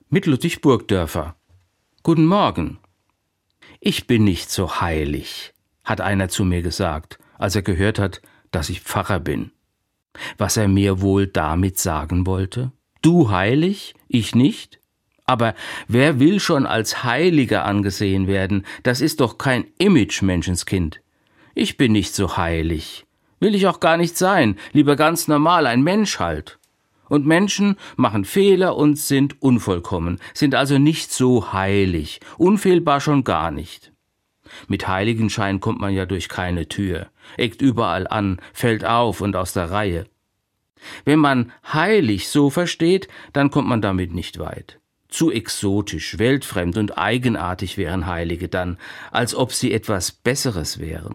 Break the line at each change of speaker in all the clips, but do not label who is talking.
mit Ludwig Burgdörfer. Guten Morgen. Ich bin nicht so heilig, hat einer zu mir gesagt, als er gehört hat, dass ich Pfarrer bin. Was er mir wohl damit sagen wollte? Du heilig, ich nicht? Aber wer will schon als Heiliger angesehen werden? Das ist doch kein Image, Menschenskind. Ich bin nicht so heilig. Will ich auch gar nicht sein, lieber ganz normal, ein Mensch halt. Und Menschen machen Fehler und sind unvollkommen, sind also nicht so heilig, unfehlbar schon gar nicht. Mit Heiligenschein kommt man ja durch keine Tür, eckt überall an, fällt auf und aus der Reihe. Wenn man heilig so versteht, dann kommt man damit nicht weit. Zu exotisch, weltfremd und eigenartig wären Heilige dann, als ob sie etwas Besseres wären.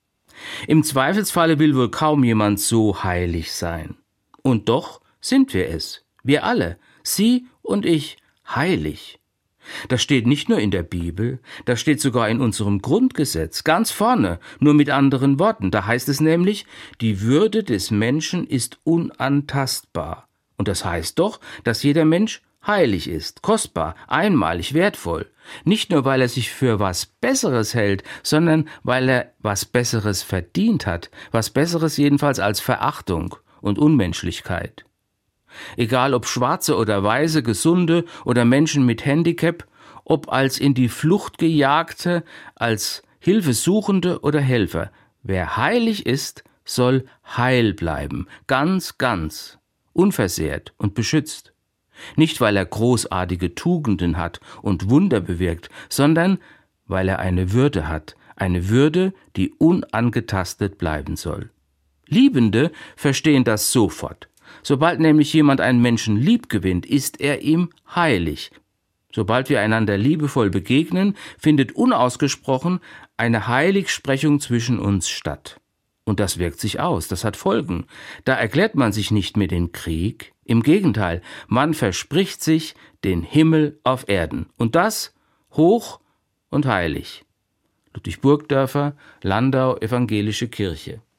Im Zweifelsfalle will wohl kaum jemand so heilig sein. Und doch sind wir es, wir alle, Sie und ich, heilig. Das steht nicht nur in der Bibel, das steht sogar in unserem Grundgesetz, ganz vorne, nur mit anderen Worten. Da heißt es nämlich, die Würde des Menschen ist unantastbar. Und das heißt doch, dass jeder Mensch heilig ist, kostbar, einmalig, wertvoll. Nicht nur, weil er sich für was Besseres hält, sondern weil er was Besseres verdient hat, was Besseres jedenfalls als Verachtung und Unmenschlichkeit. Egal ob Schwarze oder Weiße, Gesunde oder Menschen mit Handicap, ob als in die Flucht gejagte, als Hilfesuchende oder Helfer. Wer heilig ist, soll heil bleiben, ganz, ganz, unversehrt und beschützt. Nicht, weil er großartige Tugenden hat und Wunder bewirkt, sondern weil er eine Würde hat, eine Würde, die unangetastet bleiben soll. Liebende verstehen das sofort. Sobald nämlich jemand einen Menschen lieb gewinnt, ist er ihm heilig. Sobald wir einander liebevoll begegnen, findet unausgesprochen eine Heiligsprechung zwischen uns statt. Und das wirkt sich aus, das hat Folgen. Da erklärt man sich nicht mehr den Krieg. Im Gegenteil, man verspricht sich den Himmel auf Erden. Und das hoch und heilig. Ludwig Burgdörfer, Landau, Evangelische Kirche.